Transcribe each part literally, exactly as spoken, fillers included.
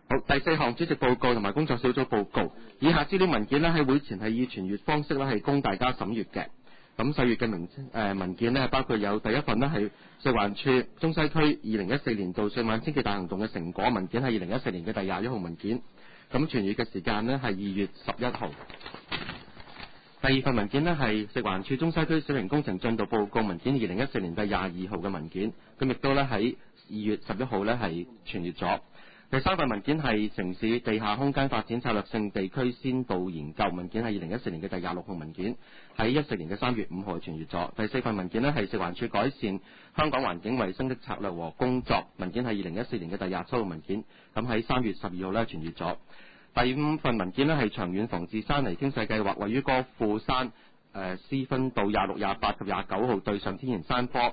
好，第四項主席報告同埋工作小組報告，以下資料文件呢喺會前係以傳閱方式呢係供大家審閱嘅。咁細閱嘅名誒、呃、文件呢，包括有第一份呢係食環署中西區二零一四年度歲晚清潔大行動嘅成果文件，係二零一四年嘅第廿一號文件。咁傳閱嘅時間呢係二月十一號。第二份文件呢係食環署中西區小型工程進度報告文件，二零一四年第廿二號嘅文件。咁亦都呢喺二月十一號呢係傳閱咗。第三份文件係城市地下空間發展策略性地區先導研究文件，係二零一四年嘅第廿六號文件，喺一四年嘅三月五號傳閱咗。第四份文件呢係食環署改善香港環境衛生的策略和工作文件，係二零一四年嘅第廿七號文件，咁喺三月十二號呢傳閱咗。第五份文件呢係長遠防治山泥傾瀉計劃，位於歌賦山誒施勳道廿六、廿八及廿九號對上天然山坡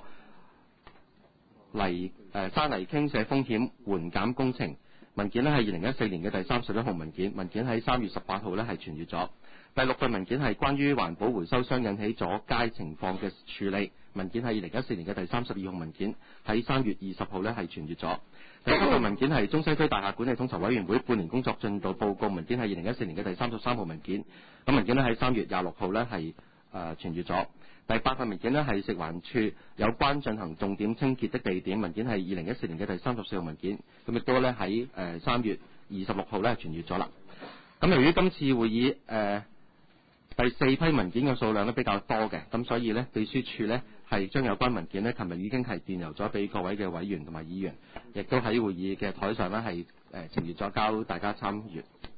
泥誒、呃、山泥傾瀉風險緩減工程。文件呢係二零一四年嘅第三十一號文件，文件喺三月十八號呢係傳閱咗。第六份文件係關於環保回收箱引起阻街情況嘅處理，文件係二零一四年嘅第三十二號文件，喺三月二十號呢係傳閱咗。第七份文件係中西區大廈管理統籌委員會半年工作進度報告，文件係二零一四年嘅第三十三號文件，咁文件呢喺三月廿六號呢係誒傳閱咗。第八份文件呢係食環署有關進行重點清潔的地點，文件係二零一四年嘅第三十四號文件，咁亦都呢喺誒三月二十六號呢傳閱咗啦。咁由於今次會議誒、呃、第四批文件嘅數量呢比較多嘅，咁所以呢秘書處呢係將有關文件呢琴日已經係電郵咗俾各位嘅委員同埋議員，亦都喺會議嘅台上呢係誒呈閱咗交大家參閱。